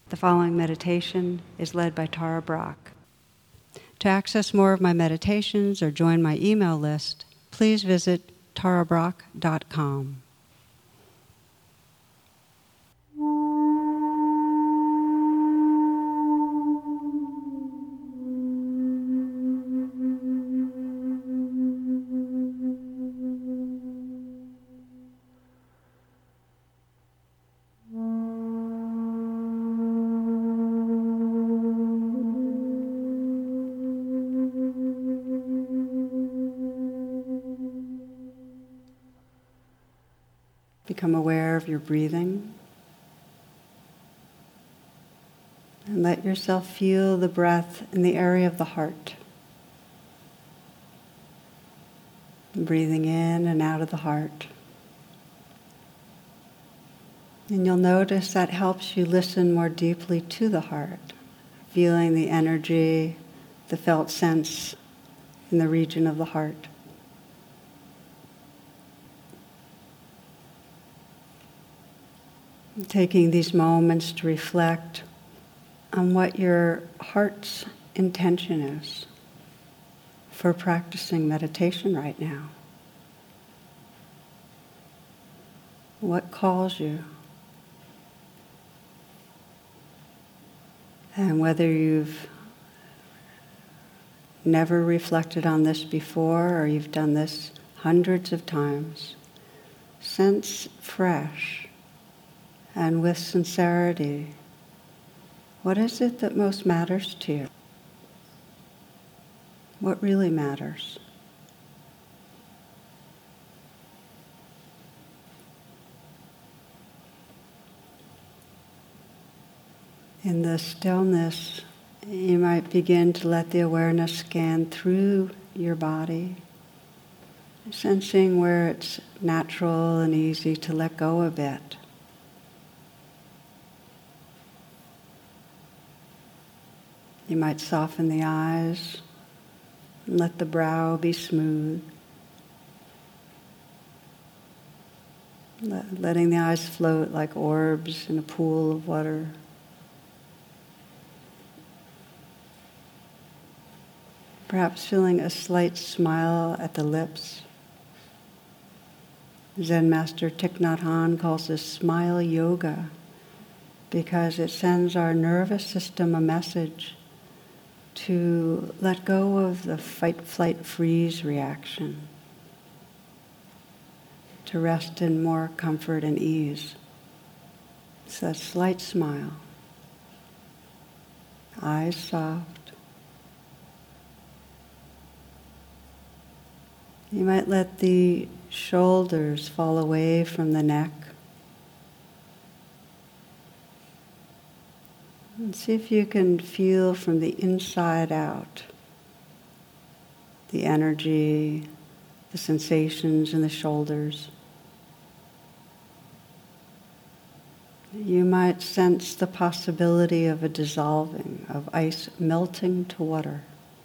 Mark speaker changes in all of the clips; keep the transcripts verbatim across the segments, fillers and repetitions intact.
Speaker 1: The following meditation is led by Tara Brach. To access more of my meditations or join my email list, please visit tara brach dot com. Become aware of your breathing and let yourself feel the breath in the area of the heart. Breathing in and out of the heart. And you'll notice that helps you listen more deeply to the heart, feeling the energy, the felt sense in the region of the heart. Taking these moments to reflect on what your heart's intention is for practicing meditation right now. What calls you? And whether you've never reflected on this before or you've done this hundreds of times, sense fresh and with sincerity, what is it that most matters to you? What really matters? In the stillness, you might begin to let the awareness scan through your body, sensing where it's natural and easy to let go a bit. You might soften the eyes and let the brow be smooth. Let, letting the eyes float like orbs in a pool of water. Perhaps feeling a slight smile at the lips. Zen master Thich Nhat Hanh calls this smile yoga because it sends our nervous system a message to let go of the fight, flight, freeze reaction, to rest in more comfort and ease. It's a slight smile, eyes soft. You might let the shoulders fall away from the neck. And see if you can feel from the inside out the energy, the sensations in the shoulders. You might sense the possibility of a dissolving, of ice melting to water.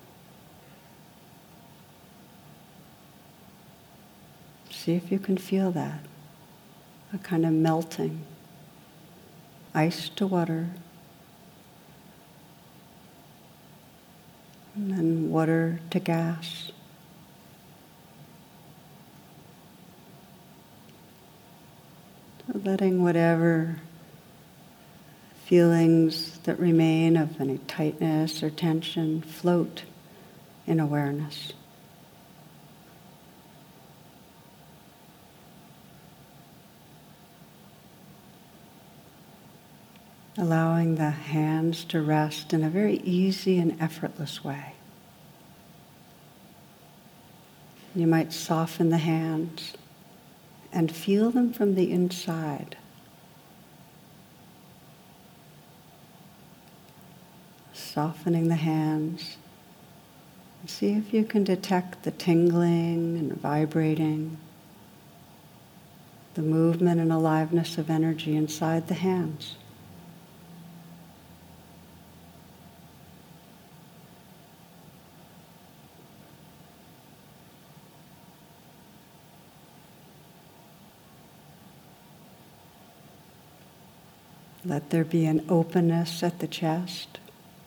Speaker 1: See if you can feel that, a kind of melting, ice to water, and then water to gas. So letting whatever feelings that remain of any tightness or tension float in awareness. Allowing the hands to rest in a very easy and effortless way. You might soften the hands and feel them from the inside. Softening the hands. See if you can detect the tingling and vibrating, the movement and aliveness of energy inside the hands. Let there be an openness at the chest.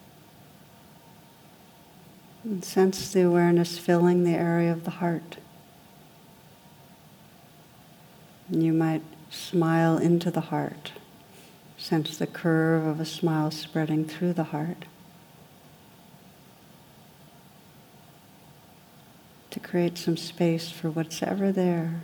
Speaker 1: And sense the awareness filling the area of the heart. And you might smile into the heart. Sense the curve of a smile spreading through the heart. To create some space for what's ever there.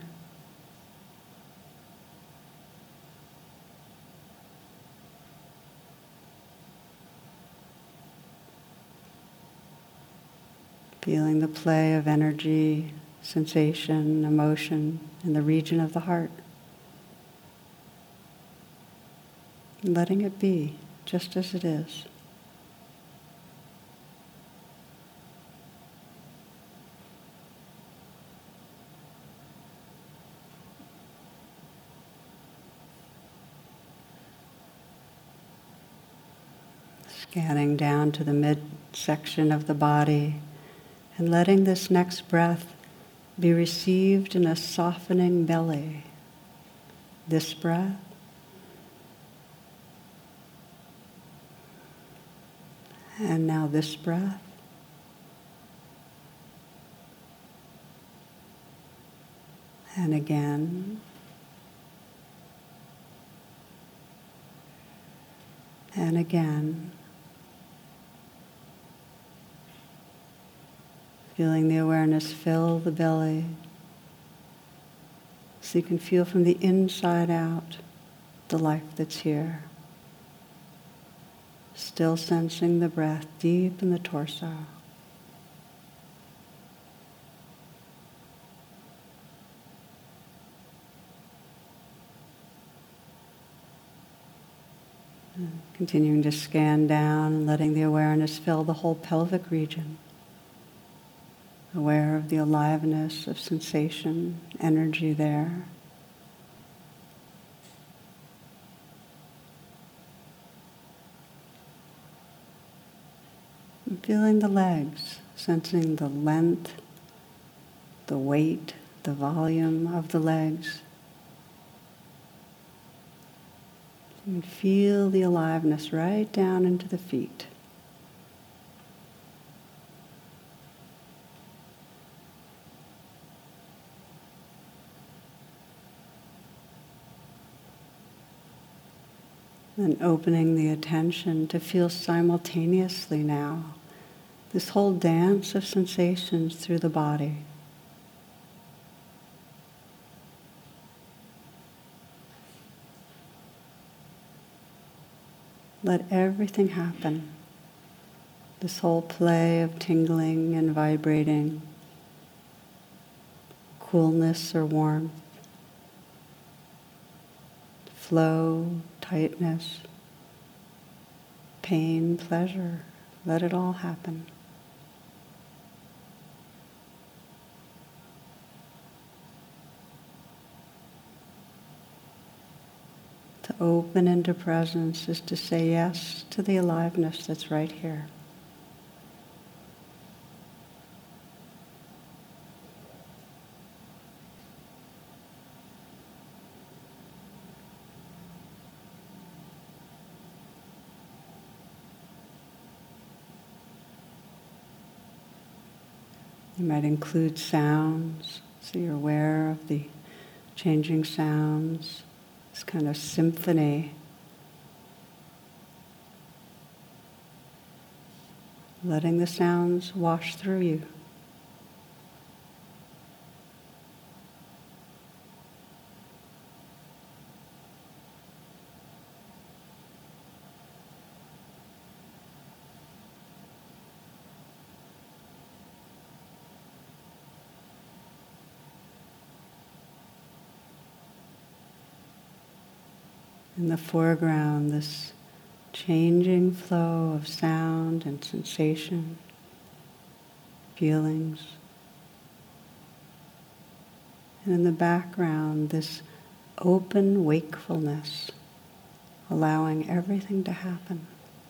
Speaker 1: Feeling the play of energy, sensation, emotion in the region of the heart. Letting it be just as it is. Scanning down to the midsection of the body and letting this next breath be received in a softening belly. This breath. And now this breath. And again. And again. Feeling the awareness fill the belly. So you can feel from the inside out the life that's here. Still sensing the breath deep in the torso. And continuing to scan down and letting the awareness fill the whole pelvic region. Aware of the aliveness of sensation, energy there. And feeling the legs, sensing the length, the weight, the volume of the legs. And feel the aliveness right down into the feet. And opening the attention to feel simultaneously now this whole dance of sensations through the body. Let everything happen. This whole play of tingling and vibrating, coolness or warmth, flow, tightness, pain, pleasure. Let it all happen. To open into presence is to say yes to the aliveness that's right here. You might include sounds, so you're aware of the changing sounds, this kind of symphony. Letting the sounds wash through you. In the foreground, this changing flow of sound and sensation, feelings. And in the background, this open wakefulness, allowing everything to happen,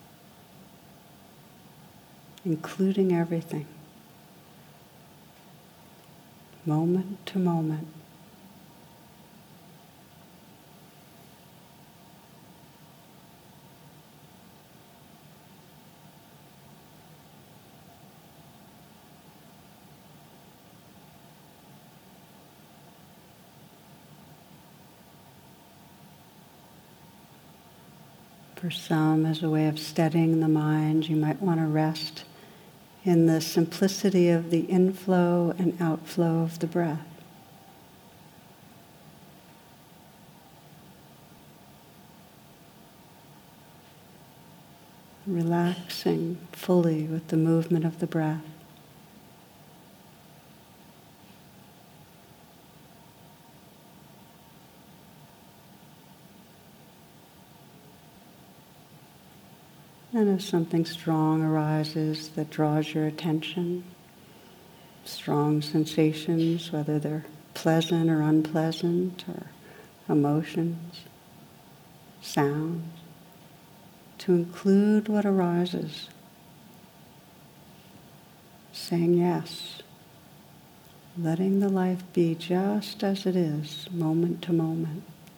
Speaker 1: including everything, moment to moment. For some, as a way of steadying the mind, you might want to rest in the simplicity of the inflow and outflow of the breath. Relaxing fully with the movement of the breath. And if something strong arises that draws your attention, strong sensations, whether they're pleasant or unpleasant, or emotions, sounds, to include what arises, saying yes, letting the life be just as it is, moment to moment.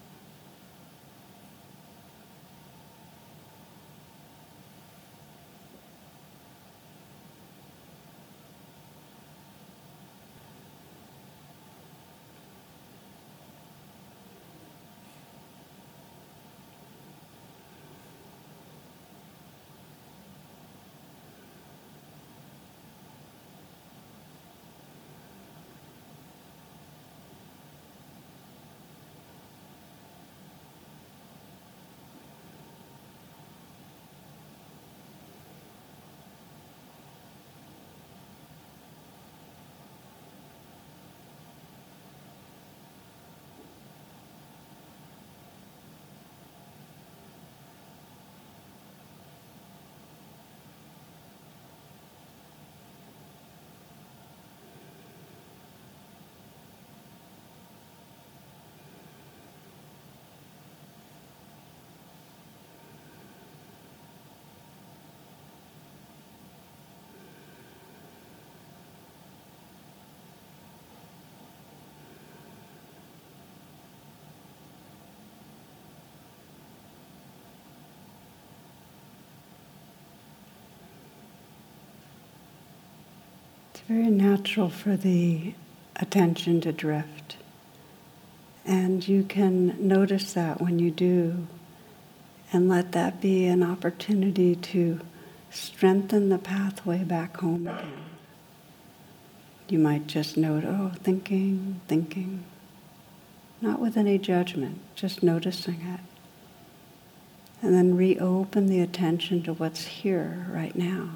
Speaker 1: It's very natural for the attention to drift. And you can notice that when you do, and let that be an opportunity to strengthen the pathway back home again. You might just note, oh, thinking, thinking, not with any judgment, just noticing it. And then reopen the attention to what's here right now.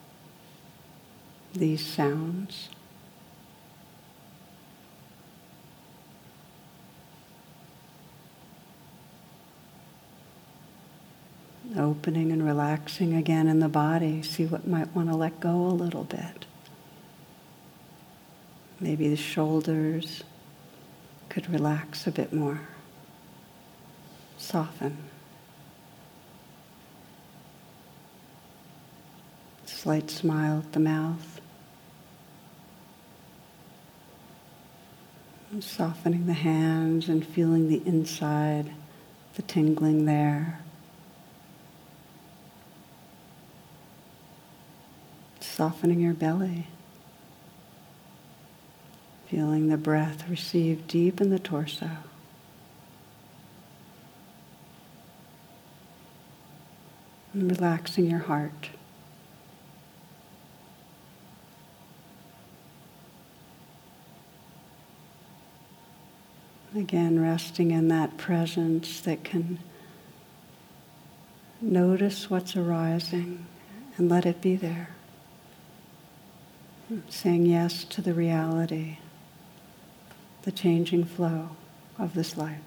Speaker 1: These sounds. Opening and relaxing again in the body. See what might want to let go a little bit. Maybe the shoulders could relax a bit more. Soften. Slight smile at the mouth. And softening the hands and feeling the inside, the tingling there. Softening your belly. Feeling the breath receive deep in the torso. And relaxing your heart. Again, resting in that presence that can notice what's arising and let it be there. Saying yes to the reality, the changing flow of this life.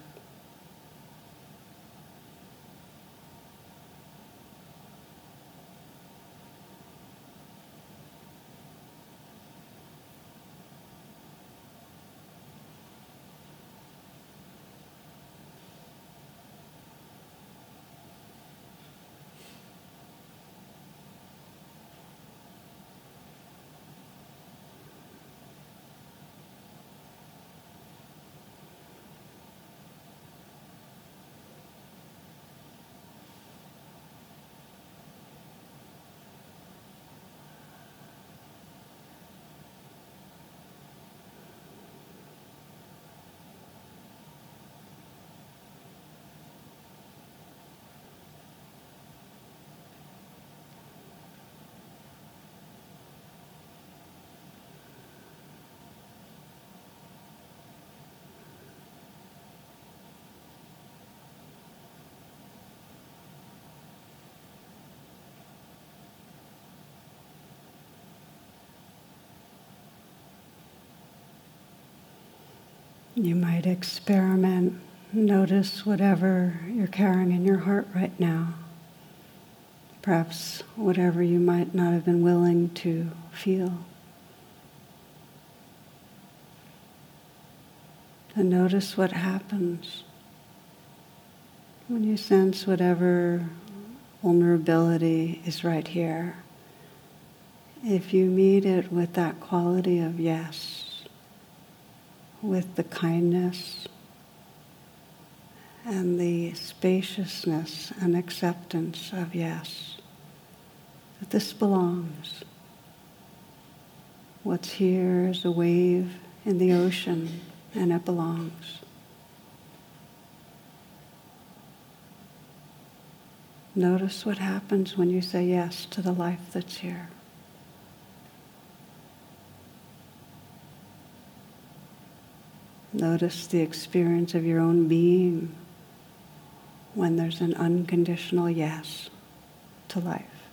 Speaker 1: You might experiment, notice whatever you're carrying in your heart right now. Perhaps whatever you might not have been willing to feel. And notice what happens when you sense whatever vulnerability is right here. If you meet it with that quality of yes, with the kindness and the spaciousness and acceptance of yes, that this belongs. What's here is a wave in the ocean, and it belongs. Notice what happens when you say yes to the life that's here. Notice the experience of your own being when there's an unconditional yes to life.